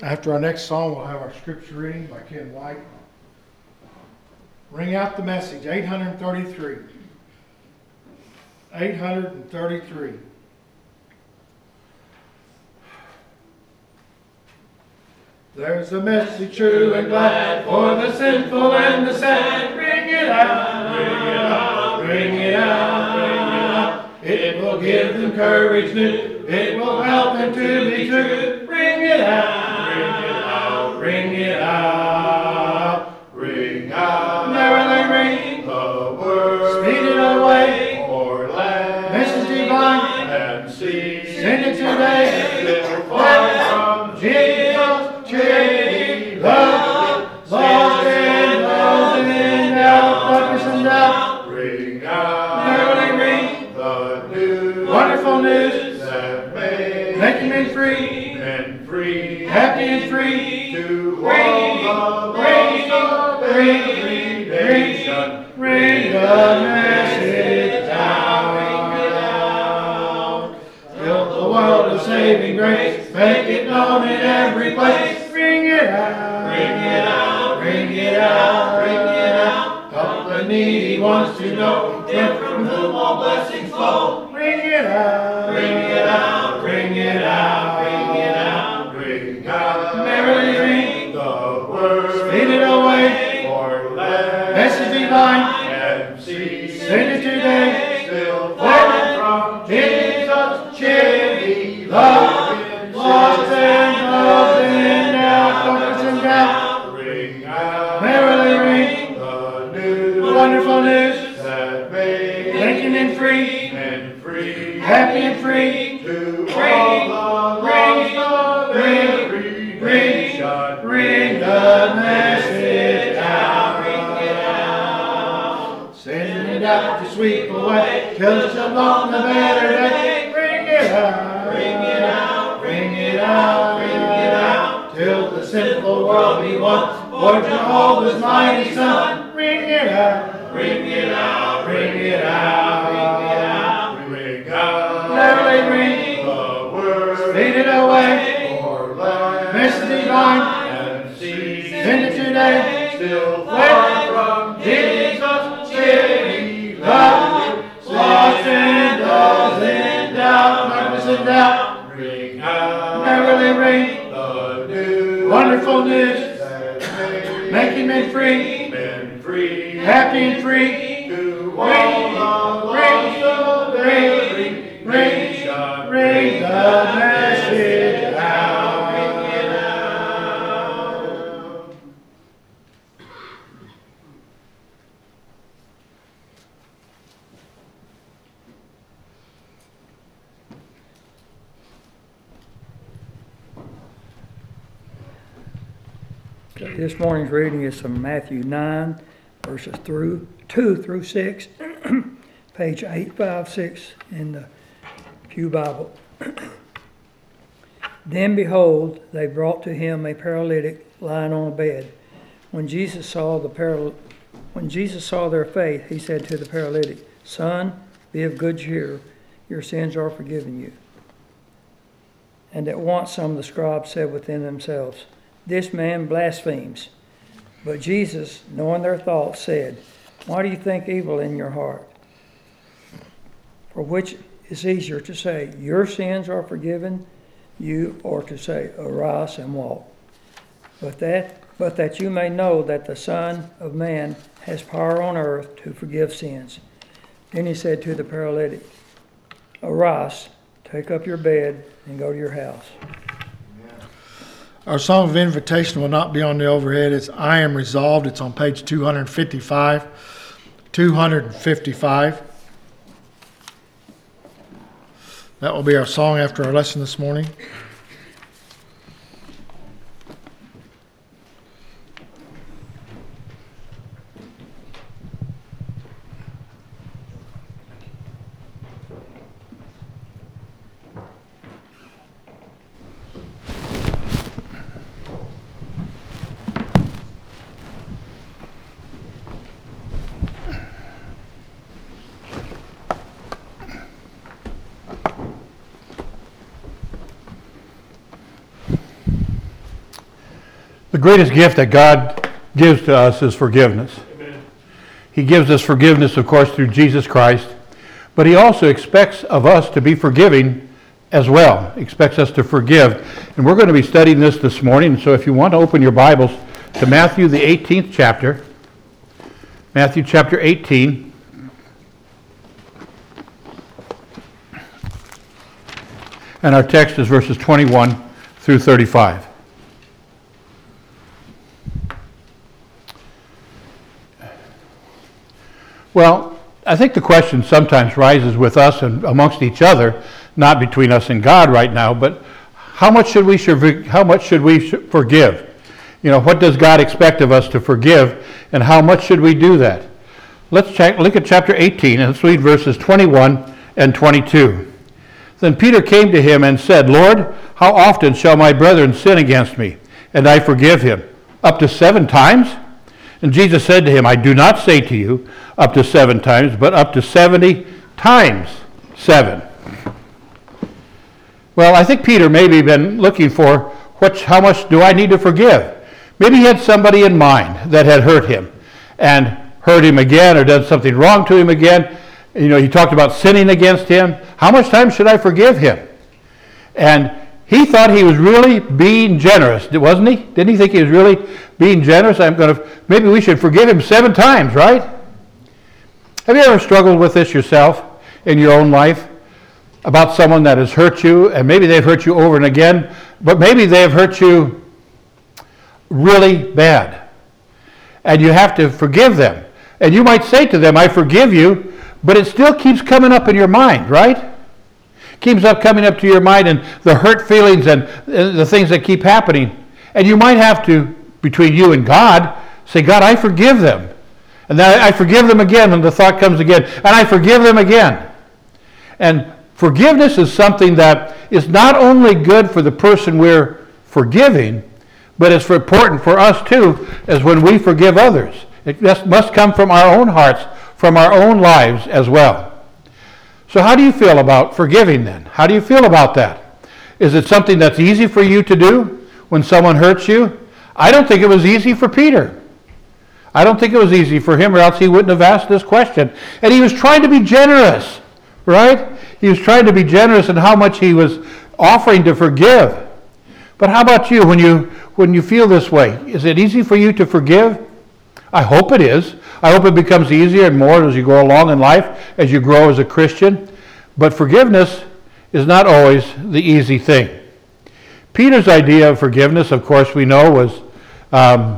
After our next song, we'll have our scripture reading by Ken White. Ring out the message, 833. 833. There's a message true and glad for the sinful and the sad. Ring it out, ring it out, ring it out, ring it out. It will give them courage new. It will help them to be true. Ring it out, ring it out, ring it out, ring out. Merrily ring the word. Speed it away or land. Message divine and see. Send it today. Little far from Jesus. Charity, love, lost and lost in doubt, darkness and doubt. Ring out, merrily ring the news, wonderful news that making men free, happy and free to all the lost of every nation. Ring the message out, till the world of saving grace, make it known in every place. Ring it out, ring it out, ring it out, ring it out. Help the needy ones to know, him from whom all blessings flow. Ring it out, ring it out, ring it out, ring it out, ring out. Merrily ring the word. Speed it away or let message divine and see. Send it today, still far from Jesus. Charity, love, lost and loved in doubt, darkness and doubt. Ring out, merrily ring the news, wonderful news that making men free, happy and free to all the lost of every nation. Ring the message out, ring it out, send it out to sweep away till it's along the better day. Ring it out, ring it out, ring it out, ring it out, till the sinful world be won for Jehovah's mighty Son. Ring it out, ring it out, ring it out, ring it out, ring out. Merrily ring the word. Speed it away or let message divine and see. Send it today, still far from Jesus. Charity, love, lost and lost in doubt, darkness and doubt. Ring out, merrily ring the news, wonderful news making men free, happy and free to all the lost of every nation. Ring the message out, ring it out. Okay, this morning's reading is from Matthew 9, verses 2 through 6, page 856 in the Pew Bible. Then behold, they brought to him a paralytic lying on a bed. When Jesus saw their faith, he said to the paralytic, "Son, be of good cheer, your sins are forgiven you." And at once some of the scribes said within themselves, "This man blasphemes." But Jesus, knowing their thoughts, said, "Why do you think evil in your heart? For which is easier to say, 'Your sins are forgiven you,' or to say, 'Arise and walk'? But that you may know that the Son of Man has power on earth to forgive sins." Then he said to the paralytic, "Arise, take up your bed, and go to your house." Our song of invitation will not be on the overhead. It's "I Am Resolved." It's on page 255. 255. That will be our song after our lesson this morning. The greatest gift that God gives to us is forgiveness. Amen. He gives us forgiveness, of course, through Jesus Christ, but he also expects of us to be forgiving as well. He expects us to forgive. And we're going to be studying this morning, so if you want to open your Bibles to Matthew, the 18th chapter, Matthew chapter 18. And our text is verses 21 through 35. Well, I think the question sometimes rises with us and amongst each other, not between us and God right now, but how much should we forgive? You know, what does God expect of us to forgive, and how much should we do that? Let's look at chapter 18, and let's read verses 21 and 22. Then Peter came to him and said, Lord, how often shall my brethren sin against me, and I forgive him? Up to 7 times? And Jesus said to him, I do not say to you up to 7 times, but up to 70 times 7. Well, I think Peter maybe been looking for how much do I need to forgive? Maybe he had somebody in mind that had hurt him and hurt him again or done something wrong to him again. You know, he talked about sinning against him. How much time should I forgive him? And he thought he was really being generous, wasn't he? Didn't he think he was really being generous? Maybe we should forgive him 7 times, right? Have you ever struggled with this yourself in your own life? About someone that has hurt you, and maybe they've hurt you over and again, but maybe they have hurt you really bad. And you have to forgive them. And you might say to them, I forgive you, but it still keeps coming up in your mind, right? Keeps coming up to your mind, and the hurt feelings and the things that keep happening. And you might have to, between you and God, say, God, I forgive them. And then I forgive them again when the thought comes again. And I forgive them again. And forgiveness is something that is not only good for the person we're forgiving, but it's important for us too, as when we forgive others. It must come from our own hearts, from our own lives as well. So how do you feel about forgiving then? How do you feel about that? Is it something that's easy for you to do when someone hurts you? I don't think it was easy for Peter. I don't think it was easy for him, or else he wouldn't have asked this question. And he was trying to be generous, right? He was trying to be generous in how much he was offering to forgive. But how about you when you feel this way? Is it easy for you to forgive? I hope it is. I hope it becomes easier and more as you go along in life, as you grow as a Christian. But forgiveness is not always the easy thing. Peter's idea of forgiveness, of course, we know was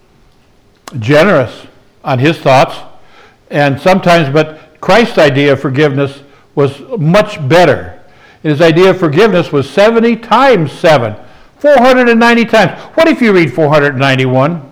generous on his thoughts, and sometimes, but Christ's idea of forgiveness was much better. His idea of forgiveness was 70 times 7, 490 times. What if you read 491?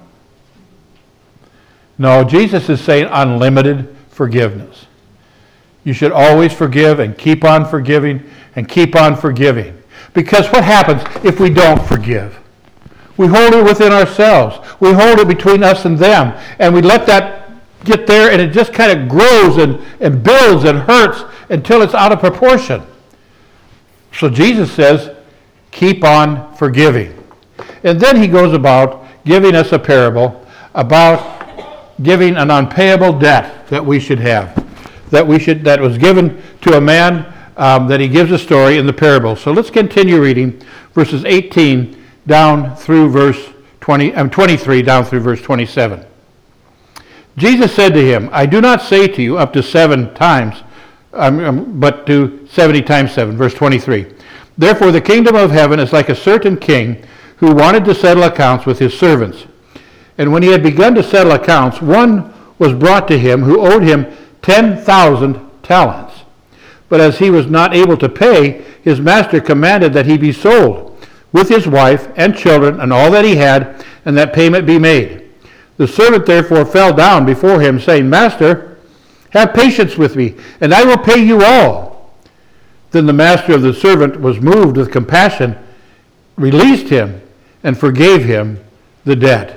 No, Jesus is saying unlimited forgiveness. You should always forgive and keep on forgiving and keep on forgiving. Because what happens if we don't forgive? We hold it within ourselves. We hold it between us and them. And we let that get there, and it just kind of grows and builds and hurts until it's out of proportion. So Jesus says, keep on forgiving. And then he goes about giving us a parable about giving an unpayable debt that we should have, that was given to a man, that he gives a story in the parable. So let's continue reading verses 18 down through verse 23 down through verse 27. Jesus said to him, I do not say to you up to 7 times, but to 70 times 7, verse 23. Therefore the kingdom of heaven is like a certain king who wanted to settle accounts with his servants. And when he had begun to settle accounts, one was brought to him who owed him 10,000 talents. But as he was not able to pay, his master commanded that he be sold, with his wife and children and all that he had, and that payment be made. The servant therefore fell down before him, saying, Master, have patience with me, and I will pay you all. Then the master of the servant was moved with compassion, released him, and forgave him the debt.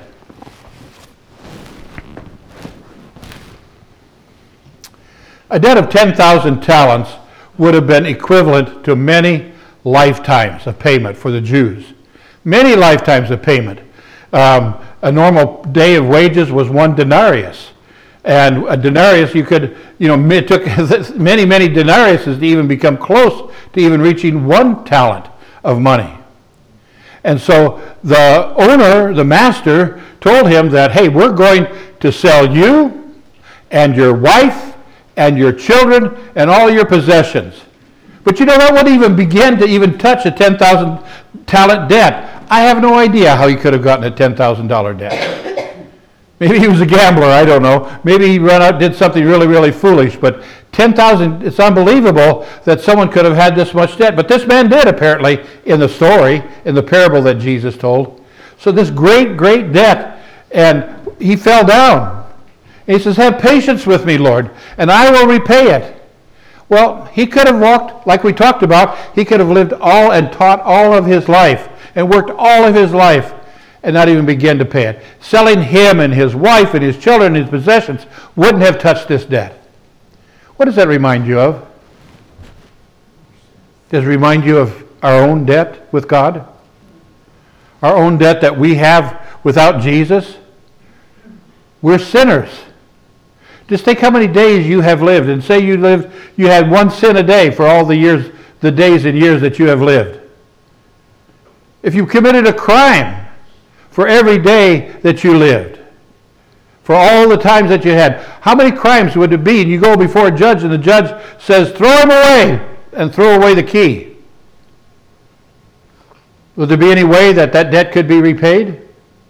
A debt of 10,000 talents would have been equivalent to many lifetimes of payment for the Jews. Many lifetimes of payment. A normal day of wages was 1 denarius. And a denarius, it took many, many denariuses to even become close to even reaching 1 talent of money. And so the owner, the master, told him that, hey, we're going to sell you and your wife and your children and all your possessions. But that wouldn't even begin to even touch a 10,000 talent debt. I have no idea how he could have gotten a $10,000 debt. Maybe he was a gambler, I don't know. Maybe he ran out, did something really, really foolish. But 10,000, it's unbelievable that someone could have had this much debt. But this man did, apparently, in the story, in the parable that Jesus told. So this great, great debt, and he fell down. And he says, have patience with me, Lord, and I will repay it. Well, he could have walked, like we talked about, he could have lived all and taught all of his life and worked all of his life and not even begin to pay it. Selling him and his wife and his children and his possessions wouldn't have touched this debt. What does that remind you of? Does it remind you of our own debt with God? Our own debt that we have without Jesus? We're sinners. Just think how many days you have lived, and say you had 1 sin a day for all the days and years that you have lived. If you committed a crime for every day that you lived, for all the times that you had, how many crimes would it be? And you go before a judge, and the judge says, throw him away, and throw away the key. Would there be any way that debt could be repaid?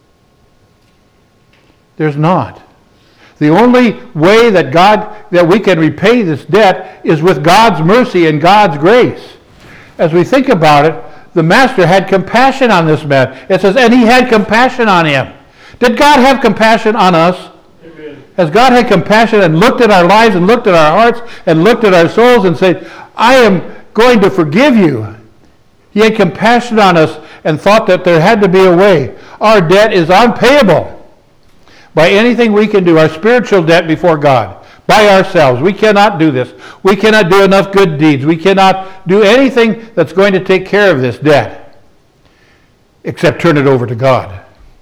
There's not. The only way that we can repay this debt is with God's mercy and God's grace. As we think about it, the master had compassion on this man. It says, and he had compassion on him. Did God have compassion on us? Amen. Has God had compassion and looked at our lives and looked at our hearts and looked at our souls and said, I am going to forgive you? He had compassion on us and thought that there had to be a way. Our debt is unpayable by anything we can do, our spiritual debt before God, by ourselves. We cannot do this. We cannot do enough good deeds. We cannot do anything that's going to take care of this debt except turn it over to God.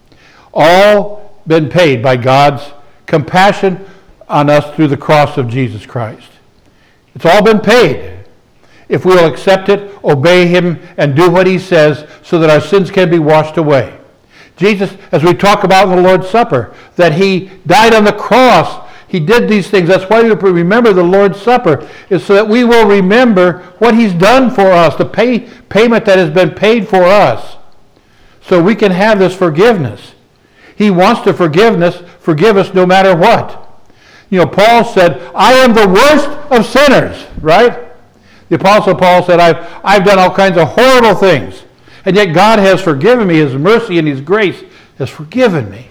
All been paid by God's compassion on us through the cross of Jesus Christ. It's all been paid if we'll accept it, obey him, and do what he says so that our sins can be washed away. Jesus, as we talk about in the Lord's Supper, that he died on the cross. He did these things. That's why we remember the Lord's Supper, is so that we will remember what he's done for us, the payment that has been paid for us, so we can have this forgiveness. He wants to forgive us no matter what. Paul said, I am the worst of sinners, right? The Apostle Paul said, I've done all kinds of horrible things. And yet God has forgiven me. His mercy and his grace has forgiven me.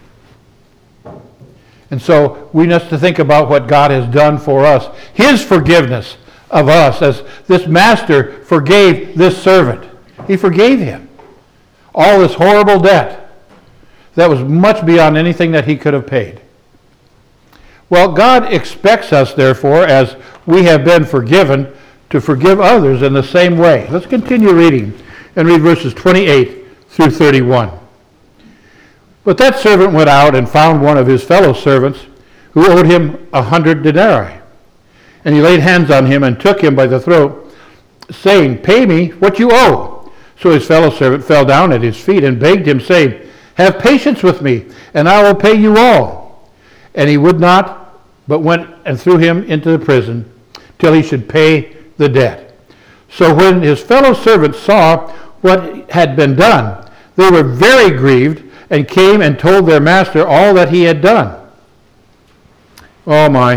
And so we need to think about what God has done for us. His forgiveness of us, as this master forgave this servant. He forgave him all this horrible debt that was much beyond anything that he could have paid. Well, God expects us, therefore, as we have been forgiven, to forgive others in the same way. Let's continue reading and read verses 28 through 31. But that servant went out and found one of his fellow servants who owed him 100 denarii. And he laid hands on him and took him by the throat, saying, Pay me what you owe. So his fellow servant fell down at his feet and begged him, saying, Have patience with me, and I will pay you all. And he would not, but went and threw him into the prison till he should pay the debt. So when his fellow servants saw what had been done, they were very grieved, and came and told their master all that he had done. Oh my.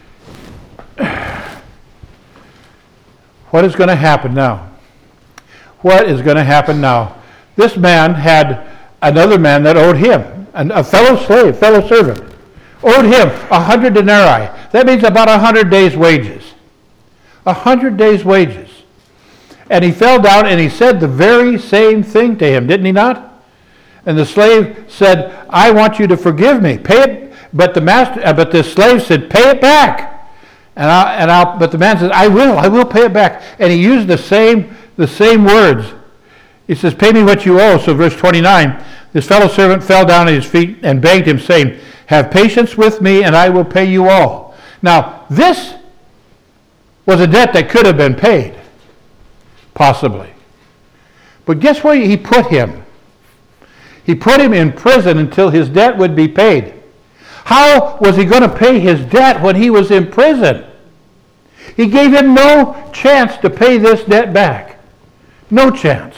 What is going to happen now? What is going to happen now? This man had another man that owed him, a fellow slave, fellow servant, owed him 100 denarii. That means about 100 days' wages. 100 days' wages. And he fell down and he said the very same thing to him, didn't he not? And the slave said, I want you to forgive me. Pay it. But the slave said, pay it back. But the man says, I will pay it back. And he used the same words. He says, pay me what you owe. So verse 29, His fellow servant fell down at his feet and begged him, saying, "Have patience with me, and I will pay you all." Now, this was a debt that could have been paid, possibly. But guess where he put him? He put him in prison until his debt would be paid. How was he going to pay his debt when he was in prison? He gave him no chance to pay this debt back. No chance.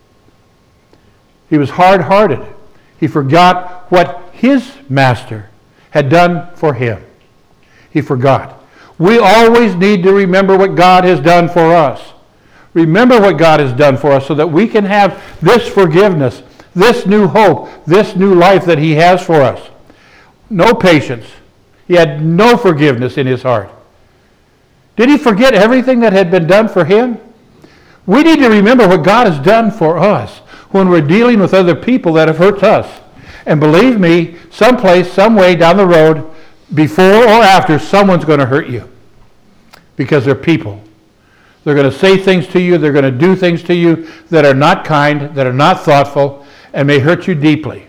He was hard-hearted. He forgot what his master had done for him. He forgot. We always need to remember what God has done for us. Remember what God has done for us so that we can have this forgiveness, this new hope, this new life that he has for us. No patience. He had no forgiveness in his heart. Did he forget everything that had been done for him? We need to remember what God has done for us when we're dealing with other people that have hurt us. And believe me, someplace, some way down the road, before or after, someone's going to hurt you. Because they're people. They're going to say things to you, they're going to do things to you that are not kind, that are not thoughtful, and may hurt you deeply.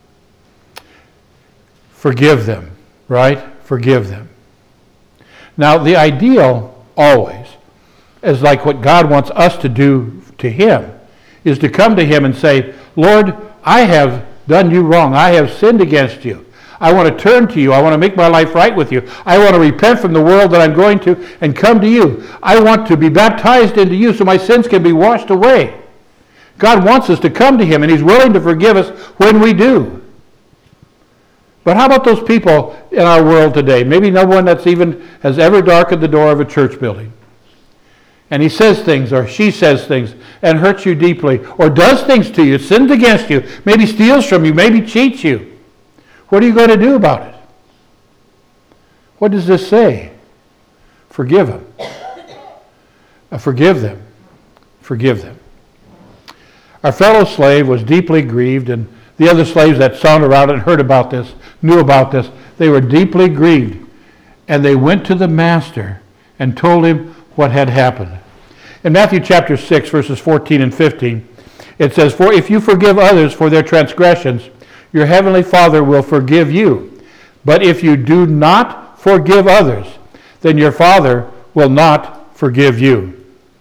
Forgive them, right? Forgive them. Now, the ideal always is like what God wants us to do to him, is to come to him and say, "Lord, I have done you wrong. I have sinned against you. I want to turn to you. I want to make my life right with you. I want to repent from the world that I'm going to and come to you. I want to be baptized into you so my sins can be washed away." God wants us to come to him, and he's willing to forgive us when we do. But how about those people in our world today? Maybe no one that's even has ever darkened the door of a church building. And he says things, or she says things, and hurts you deeply, or does things to you, sins against you, maybe steals from you, maybe cheats you. What are you going to do about it? What does this say? Forgive them. Forgive them. Forgive them. Our fellow slave was deeply grieved, and the other slaves that saw around and heard about this, knew about this, they were deeply grieved. And they went to the master and told him what had happened. In Matthew chapter 6, verses 14 and 15, it says, "For if you forgive others for their transgressions, your heavenly Father will forgive you. But if you do not forgive others, then your Father will not forgive you."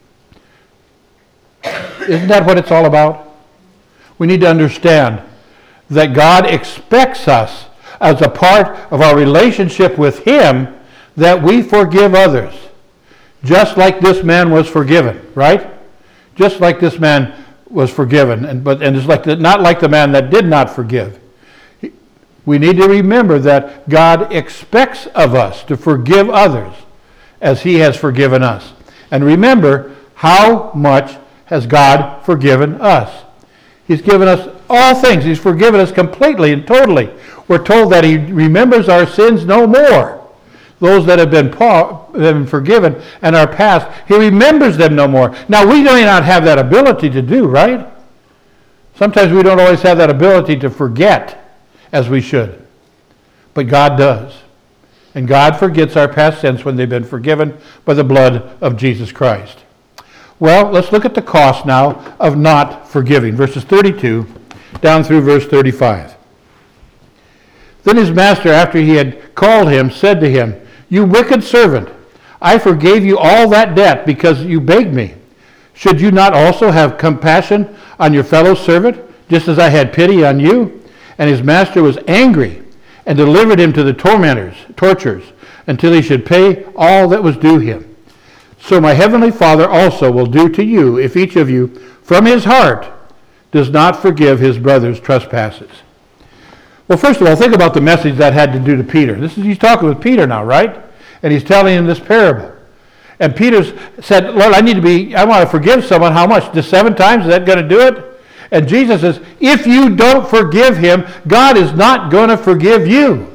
Isn't that what it's all about? We need to understand that God expects us, as a part of our relationship with him, that we forgive others. Just like this man was forgiven, right? Just like this man was forgiven, and it's like not like the man that did not forgive. We need to remember that God expects of us to forgive others as he has forgiven us. And remember, how much has God forgiven us? He's given us all things. He's forgiven us completely and totally. We're told that he remembers our sins no more. Those that have been forgiven and are past, he remembers them no more. Now, we may not have that ability to do, right? Sometimes we don't always have that ability to forget as we should. But God does. And God forgets our past sins when they've been forgiven by the blood of Jesus Christ. Well, let's look at the cost now of not forgiving. Verses 32 down through verse 35. Then his master, after he had called him, said to him, "You wicked servant, I forgave you all that debt because you begged me. Should you not also have compassion on your fellow servant, just as I had pity on you?" And his master was angry and delivered him to the torturers, until he should pay all that was due him. So my heavenly Father also will do to you if each of you from his heart does not forgive his brother's trespasses. Well, first of all, think about the message that had to do to Peter. He's talking with Peter now, right? And he's telling him this parable. And Peter said, "Lord, I want to forgive someone. How much? Just 7 times? Is that going to do it?" And Jesus says, if you don't forgive him, God is not going to forgive you.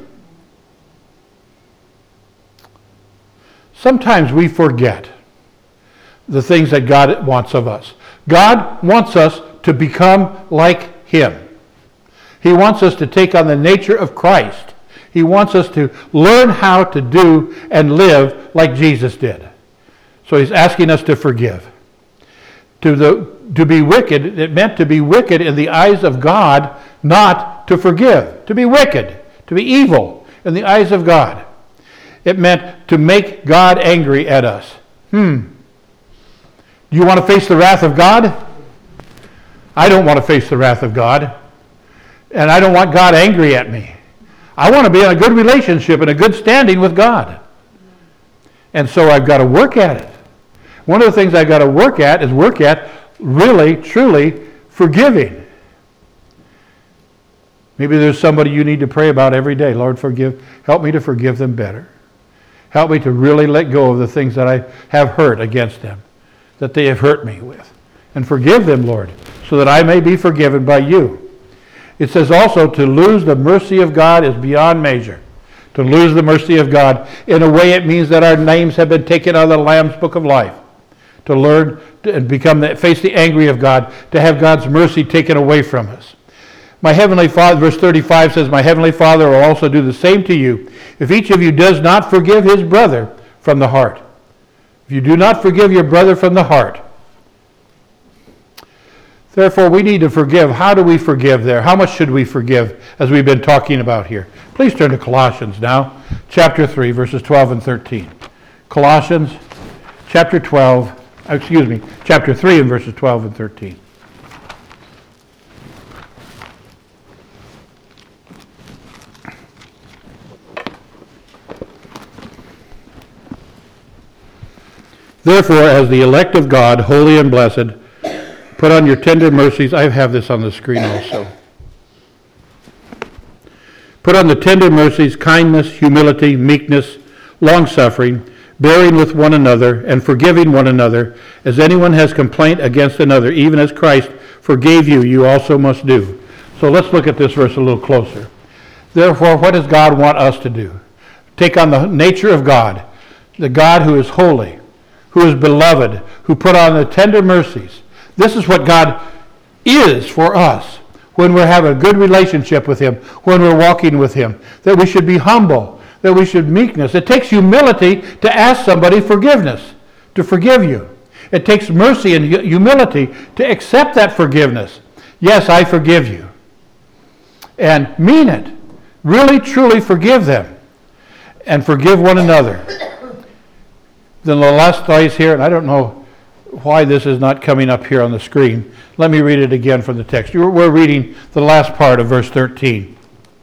Sometimes we forget the things that God wants of us. God wants us to become like him. He wants us to take on the nature of Christ. He wants us to learn how to do and live like Jesus did. So he's asking us to forgive. To be wicked, it meant to be wicked in the eyes of God not to forgive, to be wicked, to be evil in the eyes of God. It meant to make God angry at us. Do you want to face the wrath of God? I don't want to face the wrath of God. And I don't want God angry at me. I want to be in a good relationship and a good standing with God. And so I've got to work at it. One of the things I've got to work at is really, truly forgiving. Maybe there's somebody you need to pray about every day. Lord, help me to forgive them better. Help me to really let go of the things that I have hurt against them, that they have hurt me with. And forgive them, Lord, so that I may be forgiven by you. It says also to lose the mercy of God is beyond measure. To lose the mercy of God, in a way it means that our names have been taken out of the Lamb's Book of Life. To learn and face the anger of God, to have God's mercy taken away from us. My Heavenly Father, verse 35 says, my Heavenly Father will also do the same to you if each of you does not forgive his brother from the heart. If you do not forgive your brother from the heart. Therefore, we need to forgive. How do we forgive there? How much should we forgive, as we've been talking about here? Please turn to Colossians now, chapter 3, verses 12 and 13. Colossians, chapter 3 and verses 12 and 13. Therefore, as the elect of God, holy and blessed, put on your tender mercies. I have this on the screen also. Put on the tender mercies, kindness, humility, meekness, long-suffering, bearing with one another, and forgiving one another. As anyone has complaint against another, even as Christ forgave you, you also must do. So let's look at this verse a little closer. Therefore, what does God want us to do? Take on the nature of God, the God who is holy, who is beloved, who put on the tender mercies. This is what God is for us when we're having a good relationship with Him, when we're walking with Him, that we should be humble, that we should meekness. It takes humility to ask somebody forgiveness, to forgive you. It takes mercy and humility to accept that forgiveness. Yes, I forgive you. And mean it. Really, truly forgive them. And forgive one another. Then the last phrase here, and I don't know why this is not coming up here on the screen. Let me read it again from the text. We're reading the last part of verse 13.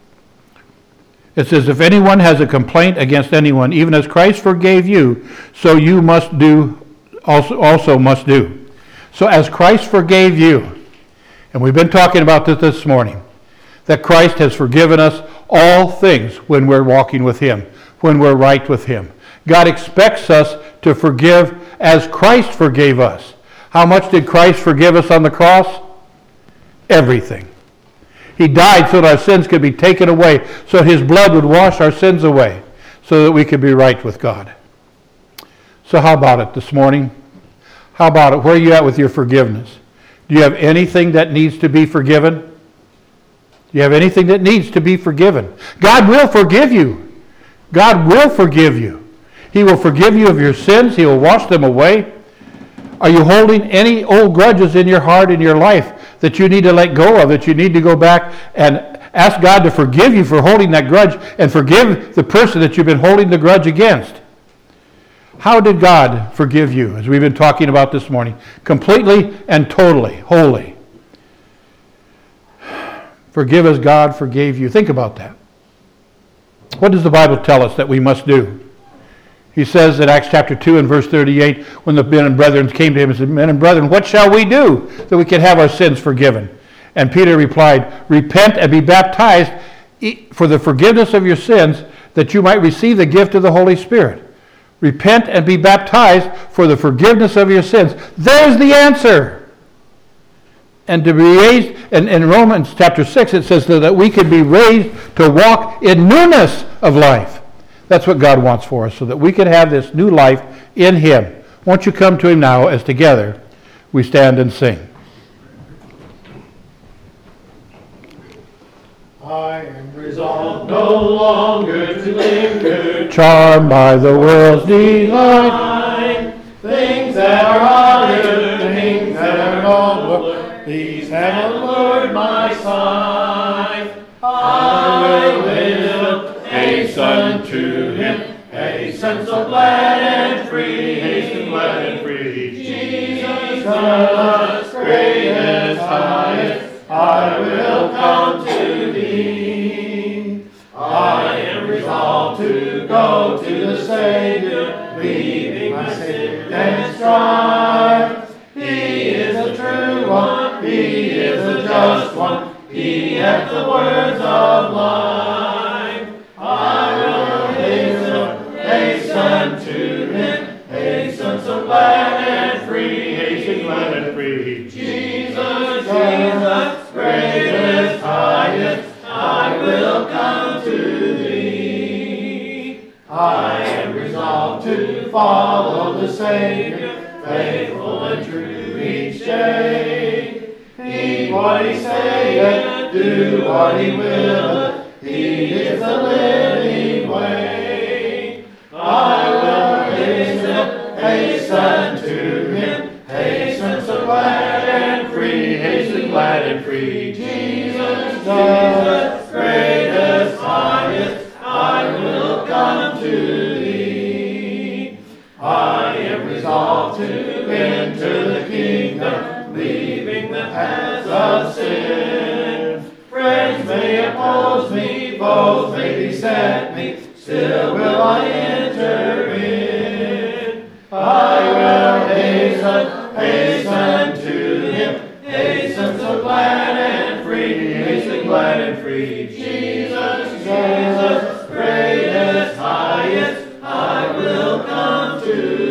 It says, if anyone has a complaint against anyone, even as Christ forgave you, so you must do, also must do. So as Christ forgave you, and we've been talking about this morning, that Christ has forgiven us all things when we're walking with Him, when we're right with Him. God expects us to forgive as Christ forgave us. How much did Christ forgive us on the cross? Everything. He died so that our sins could be taken away, so His blood would wash our sins away, so that we could be right with God. So how about it this morning? How about it? Where are you at with your forgiveness? Do you have anything that needs to be forgiven? Do you have anything that needs to be forgiven? God will forgive you. God will forgive you. He will forgive you of your sins. He will wash them away. Are you holding any old grudges in your heart, in your life, that you need to let go of, that you need to go back and ask God to forgive you for holding that grudge and forgive the person that you've been holding the grudge against? How did God forgive you, as we've been talking about this morning? Completely and totally, wholly. Forgive as God forgave you. Think about that. What does the Bible tell us that we must do? He says in Acts chapter 2 and verse 38, when the men and brethren came to him and said, men and brethren, what shall we do that we can have our sins forgiven? And Peter replied, repent and be baptized for the forgiveness of your sins, that you might receive the gift of the Holy Spirit. Repent and be baptized for the forgiveness of your sins. There's the answer. And to be raised, and in Romans chapter 6 it says that we can be raised to walk in newness of life. That's what God wants for us, so that we can have this new life in Him. Won't you come to Him now as together we stand and sing. I am resolved no longer to linger, charmed by the world's delight. Things that are higher, things that are nobler, these have allured my sight. Hasten so glad and free, hasten glad and free. Jesus, greatest, highest, I will come to thee. I am resolved to go to the Savior, leaving my sin and strife. He is the true one, He is the just one, He hath the words of life. I will hasten to Him, hasten so glad and free, hasten glad and free. Jesus, greatest, highest, I will come to thee. I am resolved to follow the Savior, faithful and true each day. Heed what He saith, do what He willeth, He is the living way. I will hasten to Him, hasten so glad and free, hasten glad and free. Jesus, greatest, highest, I will come to thee. I am resolved to enter the kingdom, leaving the paths of sin. Friends may oppose me, foes may beset me, still will I enter in. I will hasten to Him, hasten so glad and free, hasten glad and free. Jesus, greatest, highest, I will come to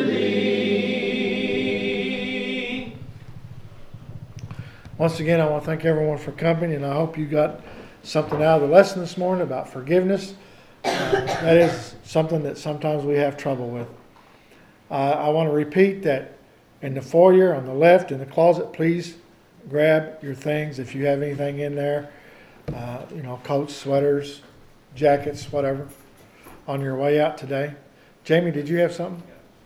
thee. Once again, I want to thank everyone for coming, and I hope you got something out of the lesson this morning about forgiveness. That is something that sometimes we have trouble with. I want to repeat that in the foyer on the left in the closet, please grab your things if you have anything in there, coats, sweaters, jackets, whatever, on your way out today. Jamie, did you have something?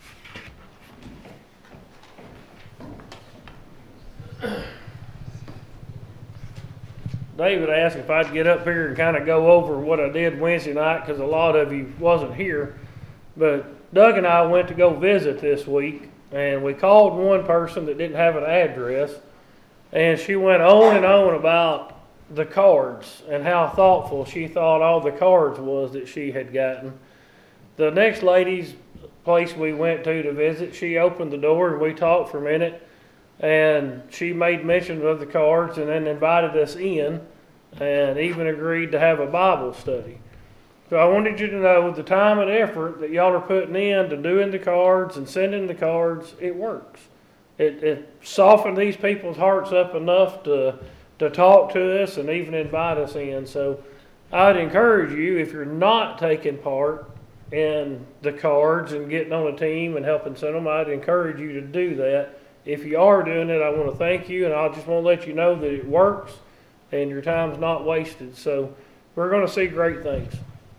David asked if I'd get up here and kind of go over what I did Wednesday night because a lot of you wasn't here. But Doug and I went to go visit this week, and we called one person that didn't have an address, and she went on and on about the cards and how thoughtful she thought all the cards was that she had gotten. The next lady's place we went to visit, she opened the door and we talked for a minute, and she made mention of the cards and then invited us in and even agreed to have a Bible study. So I wanted you to know the time and effort that y'all are putting in to doing the cards and sending the cards, it works. It softened these people's hearts up enough to talk to us and even invite us in. So I'd encourage you, if you're not taking part in the cards and getting on a team and helping send them, I'd encourage you to do that. If you are doing it, I want to thank you, and I just want to let you know that it works and your time's not wasted. So we're going to see great things.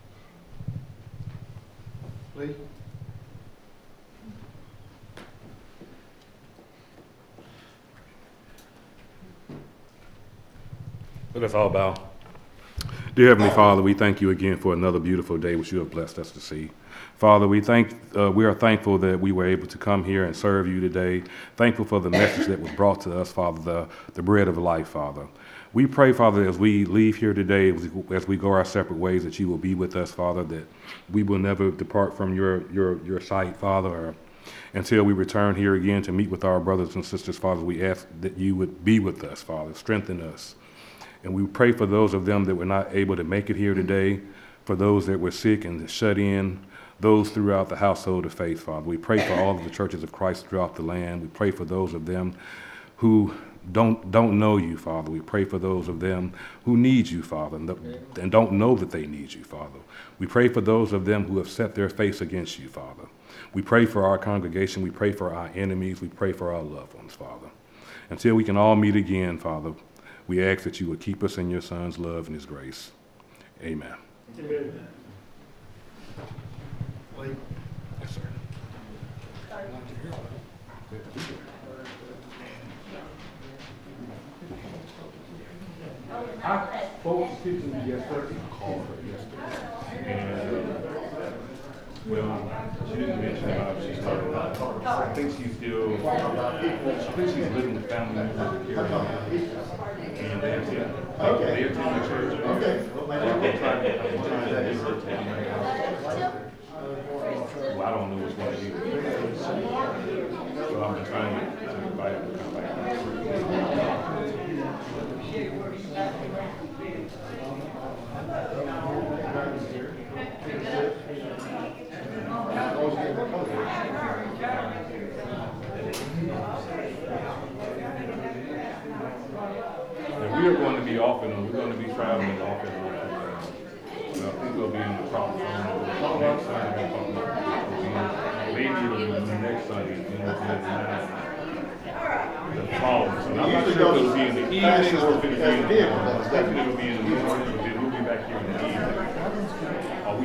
Lee? Let us all bow. Dear Heavenly Father, we thank you again for another beautiful day which you have blessed us to see. Father, we are thankful that we were able to come here and serve you today. Thankful for the message that was brought to us, Father, the bread of life, Father. We pray, Father, as we leave here today, as we go our separate ways, that you will be with us, Father, that we will never depart from your sight, Father, until we return here again to meet with our brothers and sisters, Father. We ask that you would be with us, Father, strengthen us. And we pray for those of them that were not able to make it here today, for those that were sick and shut in, those throughout the household of faith, Father. We pray for all of the churches of Christ throughout the land. We pray for those of them who don't know you, Father. We pray for those of them who need you, Father, and don't know that they need you, Father. We pray for those of them who have set their face against you, Father. We pray for our congregation. We pray for our enemies. We pray for our loved ones, Father. Until we can all meet again, Father, we ask that you would keep us in your Son's love and his grace. Amen. Amen. Yes, sir. I spoke to you yesterday. Well, she didn't mention how she started out. I think she's still, I think she's living with family members in Carolina. And they attend the church. Okay. I'm trying to get her to well, I don't know which one it is. So I've been trying to invite her to come back. And we are going to be off and we're going to be traveling off and on. I think we'll be in the tropics next Sunday. Maybe the next Sunday, the fall. So I'm not sure if it'll be in the evening or if it'll be in the morning. I think it'll be in the morning, but then we'll be back here in the evening. Are we?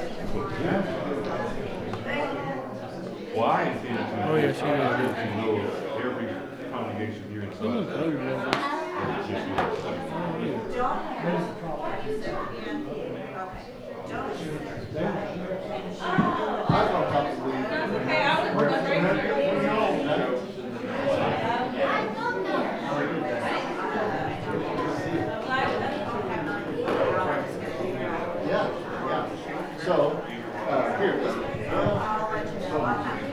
Well, I intend to. Oh, yes, you do. To know every congregation here in Southern. Yeah. So, here, listen.